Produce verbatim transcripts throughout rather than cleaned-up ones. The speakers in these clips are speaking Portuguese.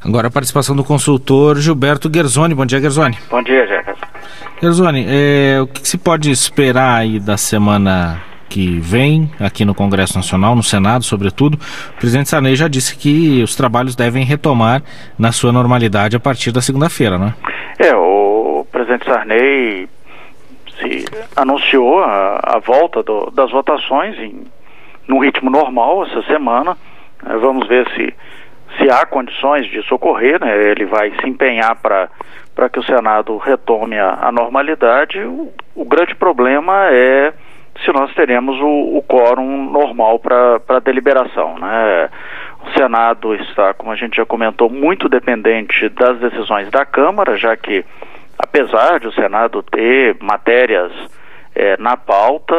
Agora a participação do consultor Gilberto Guerzoni. Bom dia, Guerzoni. Bom dia, Jefferson. Guerzoni, é, o que, que se pode esperar aí da semana que vem aqui no Congresso Nacional, no Senado, sobretudo? O presidente Sarney já disse que os trabalhos devem retomar na sua normalidade a partir da segunda-feira, não é? É, o presidente Sarney se anunciou a, a volta do, das votações em, num ritmo normal essa semana. Vamos ver se, se há condições de socorrer, né? Ele vai se empenhar para para que o Senado retome a, a normalidade. O, o grande problema é se nós teremos o, o quórum normal para a deliberação, né? O Senado está, como a gente já comentou, muito dependente das decisões da Câmara, já que, apesar de o Senado ter matérias é, na pauta,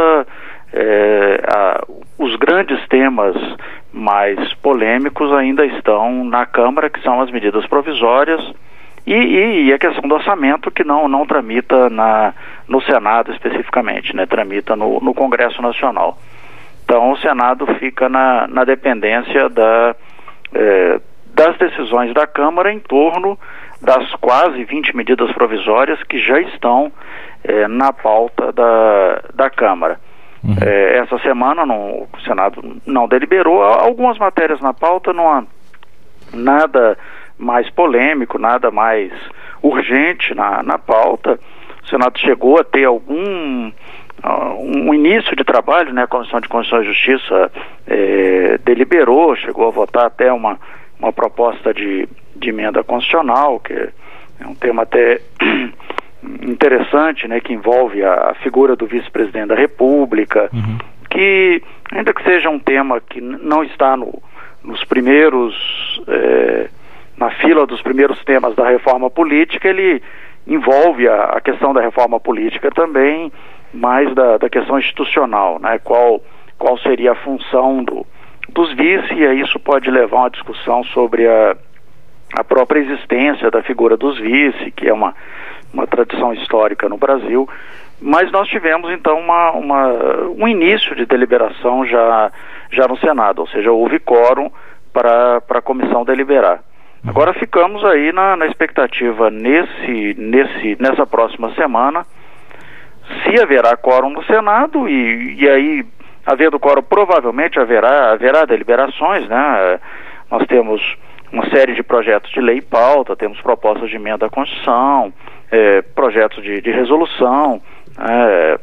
é, a, os grandes temas mais polêmicos ainda estão na Câmara, que são as medidas provisórias e, e, e a questão do orçamento, que não, não tramita na, no Senado especificamente, né? Tramita no, no Congresso Nacional. Então o Senado fica na, na dependência da, é, das decisões da Câmara em torno das quase vinte medidas provisórias que já estão é, na pauta da, da Câmara. Uhum. É, essa semana não, o Senado não deliberou. Há algumas matérias na pauta, não há nada mais polêmico, nada mais urgente na, na pauta. O Senado chegou a ter algum uh, um início de trabalho, né? A Comissão de Constituição e Justiça é, deliberou, chegou a votar até uma, uma proposta de, de emenda constitucional, que é um tema até interessante, né? Que envolve a, a figura do vice-presidente da República, uhum. que, ainda que seja um tema que não está no, nos primeiros... É, na fila dos primeiros temas da reforma política, ele envolve a, a questão da reforma política também, mais da, da questão institucional, né? Qual, qual seria a função do, dos vice, e aí isso pode levar a uma discussão sobre a, a própria existência da figura dos vice, que é uma, uma tradição histórica no Brasil. Mas nós tivemos então uma, uma, um início de deliberação já, já no Senado, ou seja, houve quórum para a comissão deliberar. Agora ficamos aí na, na expectativa nesse, nesse, nessa próxima semana se haverá quórum no Senado e, e aí, havendo quórum, provavelmente haverá, haverá deliberações, né? Nós temos uma série de projetos de lei e pauta, temos propostas de emenda à Constituição, é, projetos de, de resolução, é,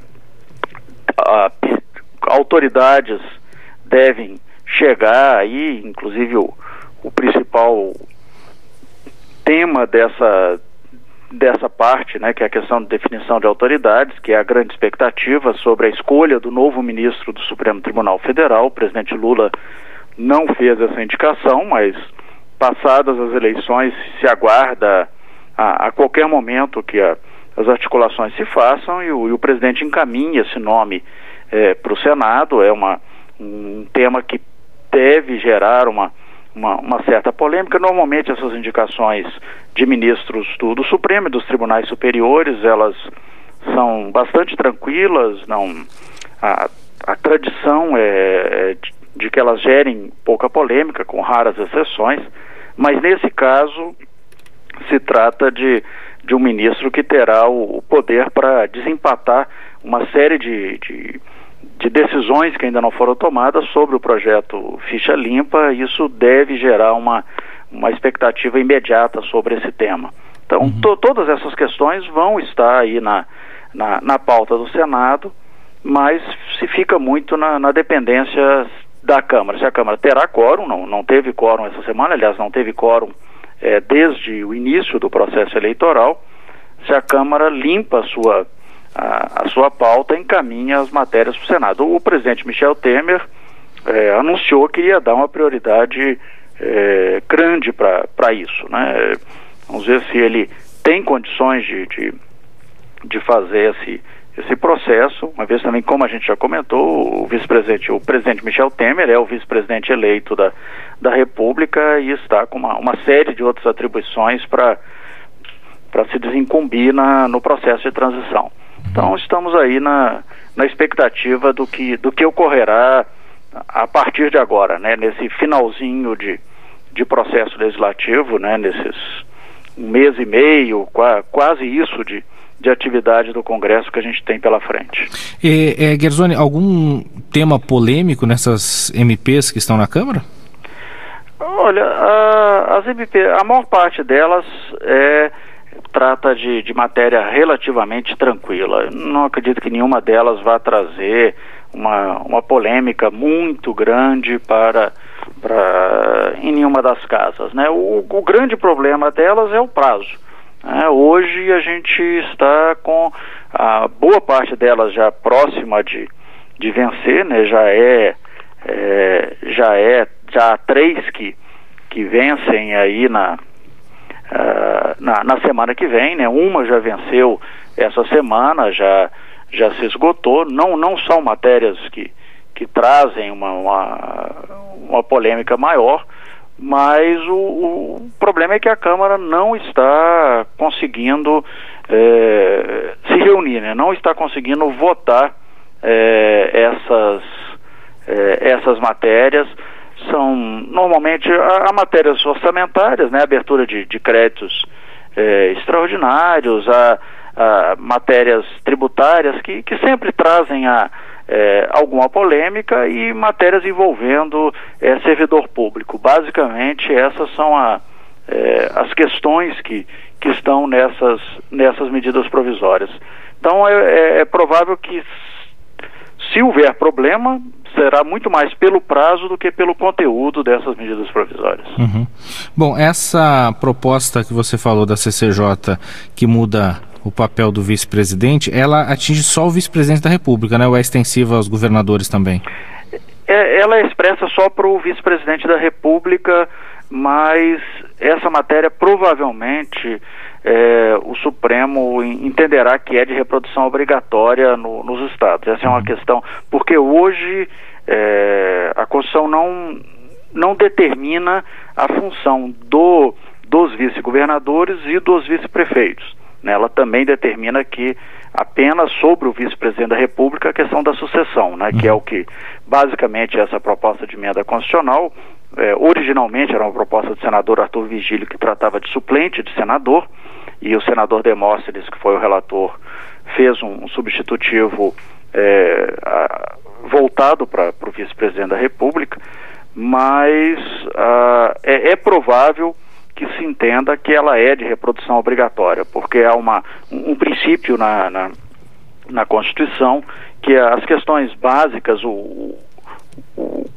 a, autoridades devem chegar aí, inclusive o, o principal tema dessa, dessa parte, né, que é a questão de definição de autoridades, que é a grande expectativa sobre a escolha do novo ministro do Supremo Tribunal Federal. O presidente Lula não fez essa indicação, mas passadas as eleições se aguarda a, a qualquer momento que a, as articulações se façam e o, e o presidente encaminha esse nome é, para o Senado. É uma, um tema que deve gerar uma Uma, uma certa polêmica. Normalmente essas indicações de ministros do, do Supremo e dos tribunais superiores, elas são bastante tranquilas, não, a, a tradição é, é de, de que elas gerem pouca polêmica, com raras exceções, mas nesse caso se trata de, de um ministro que terá o, o poder para desempatar uma série de, de de decisões que ainda não foram tomadas sobre o projeto Ficha Limpa. Isso deve gerar uma, uma expectativa imediata sobre esse tema. Então, uhum. to, todas essas questões vão estar aí na, na, na pauta do Senado, mas se fica muito na, na dependência da Câmara. Se a Câmara terá quórum, não, não teve quórum essa semana, aliás, não teve quórum é, desde o início do processo eleitoral. Se a Câmara limpa a sua A, a sua pauta, encaminha as matérias para o Senado. O presidente Michel Temer é, anunciou que ia dar uma prioridade é, grande para isso, né? Vamos ver se ele tem condições de, de, de fazer esse, esse processo, uma vez também, como a gente já comentou, o vice-presidente, o presidente Michel Temer é o vice-presidente eleito da, da República e está com uma, uma série de outras atribuições para para se desincumbir na, no processo de transição. Então estamos aí na, na expectativa do que, do que ocorrerá a partir de agora, né? Nesse finalzinho de, de processo legislativo, né, nesses um mês e meio, qua, quase isso de, de atividade do Congresso que a gente tem pela frente. E, é, Gersoni, algum tema polêmico nessas M Ps que estão na Câmara? Olha, a, as M Ps, a maior parte delas é, trata de, de matéria relativamente tranquila. Não acredito que nenhuma delas vá trazer uma, uma polêmica muito grande para, para em nenhuma das casas, né? O, o grande problema delas é o prazo. Né? Hoje a gente está com a boa parte delas já próxima de, de vencer, né? Já é, é já é já há três que, que vencem aí na, uh, na, na semana que vem, né? Uma já venceu essa semana, já, já se esgotou. Não, não são matérias que, que trazem uma, uma, uma polêmica maior, mas o, o problema é que a Câmara não está conseguindo é, se reunir, né? Não está conseguindo votar é, essas, é, essas matérias. São normalmente a, a matérias orçamentárias, né? Abertura de, de créditos é, extraordinários, a, a matérias tributárias que, que sempre trazem a, é, alguma polêmica, e matérias envolvendo é, servidor público. Basicamente essas são a, é, as questões que, que estão nessas, nessas medidas provisórias. Então é, é, é provável que, se houver problema, será muito mais pelo prazo do que pelo conteúdo dessas medidas provisórias. Uhum. Bom, essa proposta que você falou da C C J, que muda o papel do vice-presidente, ela atinge só o vice-presidente da República, né? Ou é extensiva aos governadores também? É, ela é expressa só para o vice-presidente da República, mas essa matéria provavelmente é, o Supremo entenderá que é de reprodução obrigatória no, nos estados. Essa é uma questão, porque hoje é, a Constituição não, não determina a função do, dos vice-governadores e dos vice-prefeitos. Né? Ela também determina que apenas sobre o vice-presidente da República a questão da sucessão, né? Que é o que basicamente essa proposta de emenda constitucional. É, originalmente era uma proposta do senador Arthur Vigílio, que tratava de suplente de senador, e o senador Demóstenes, que foi o relator, fez um, um substitutivo é, a, voltado para o vice-presidente da República, mas a, é, é provável que se entenda que ela é de reprodução obrigatória, porque há uma, um, um princípio na, na, na Constituição que as questões básicas, o, o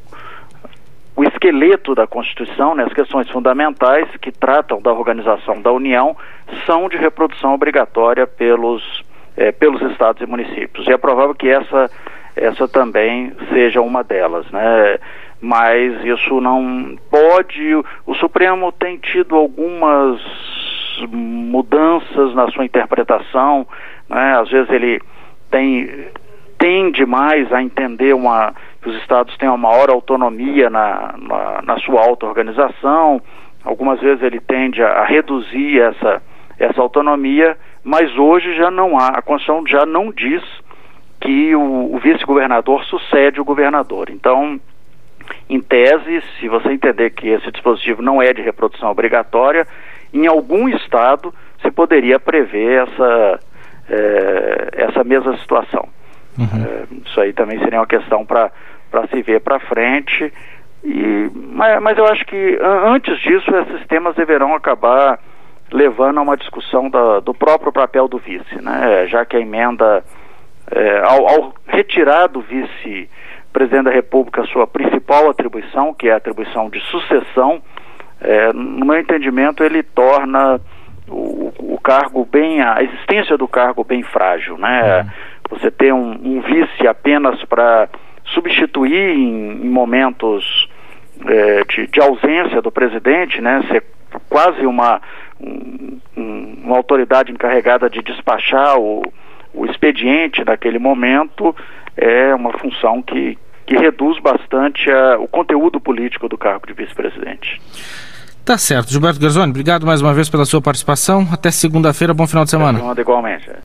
O esqueleto da Constituição, né, as questões fundamentais que tratam da organização da União, são de reprodução obrigatória pelos, eh, pelos estados e municípios. E é provável que essa, essa também seja uma delas, né? Mas isso não pode... O Supremo tem tido algumas mudanças na sua interpretação, né? Às vezes ele tem, tende mais a entender uma... que os estados têm uma maior autonomia na, na, na sua auto-organização. Algumas vezes ele tende a, a reduzir essa, essa autonomia, mas hoje já não há, a Constituição já não diz que o, o vice-governador sucede o governador. Então, em tese, se você entender que esse dispositivo não é de reprodução obrigatória, em algum estado se poderia prever essa, é, essa mesma situação. Uhum. É, isso aí também seria uma questão para para se ver para frente, e, mas, mas eu acho que antes disso esses temas deverão acabar levando a uma discussão da, do próprio papel do vice, né? Já que a emenda, é, ao, ao retirar do vice-presidente da República a sua principal atribuição, que é a atribuição de sucessão, é, no meu entendimento ele torna o, o cargo bem, a existência do cargo bem frágil, né? Uhum. Você ter um, um vice apenas para substituir em, em momentos é, de, de ausência do presidente, né, ser quase uma, um, uma autoridade encarregada de despachar o, o expediente naquele momento, é uma função que, que reduz bastante a, o conteúdo político do cargo de vice-presidente. Tá certo. Gilberto Gersoni, obrigado mais uma vez pela sua participação. Até segunda-feira, bom final de semana. Igualmente.